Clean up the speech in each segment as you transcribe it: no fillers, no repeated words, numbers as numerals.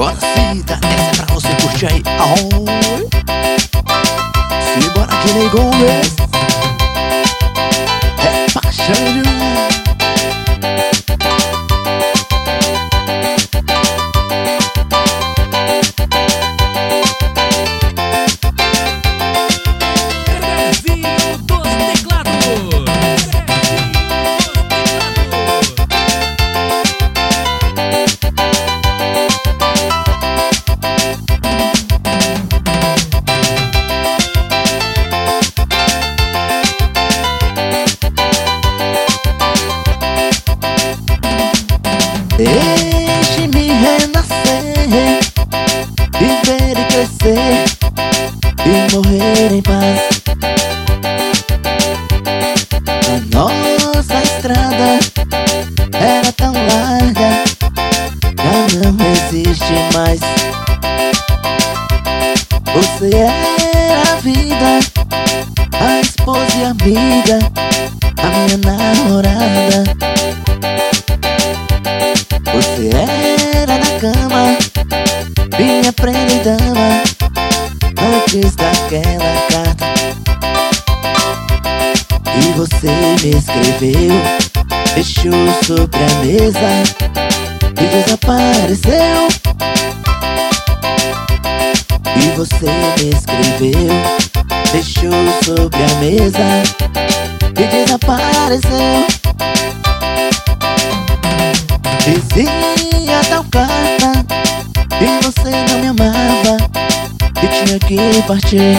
Bora cita, essa é pra você curtir aí. Oi. Simbora que nem Gomes. É paixão. Deixe-me renascer, viver e crescer e morrer em paz. A nossa estrada era tão larga, já não existe mais. Você era a vida, a esposa e amiga, a minha namorada. Você era na cama, minha prenda e dama, antes daquela carta. E você me escreveu, deixou sobre a mesa e desapareceu. E você me escreveu, deixou sobre a mesa e desapareceu. Dizia tal carta que você não me amava e tinha que partir.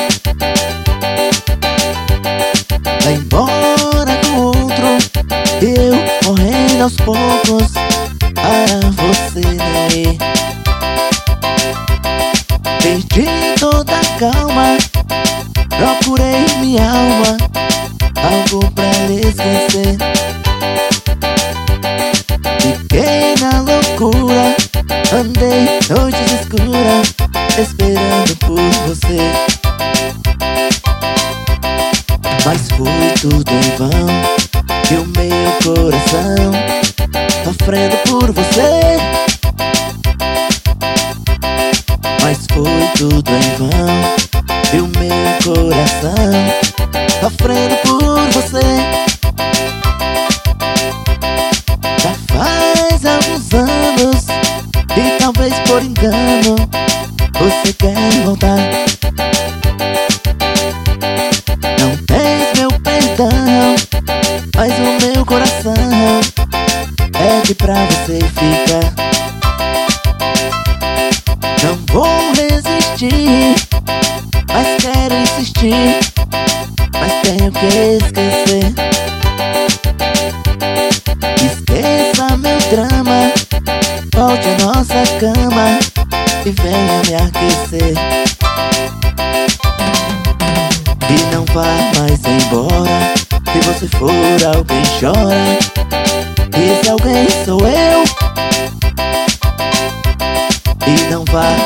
Vai embora com outro, eu morrendo aos poucos para você não ir. Perdi toda a calma, procurei minha alma, algo pra lhe esquecer. Fiquei na loucura, andei noites escuras, esperando por você. Mas foi tudo em vão, e o meu coração sofrendo por você. Mas foi tudo em vão, e o meu coração sofrendo por você. Faz alguns anos e talvez por engano você quer voltar. Não tens meu perdão, mas o meu coração pede pra você ficar. Não vou resistir, mas quero insistir, mas tenho que esquecer. Esqueça meu drama, volte à nossa cama e venha me aquecer. E não vá mais embora, se você for alguém chora, esse alguém sou eu. E não vá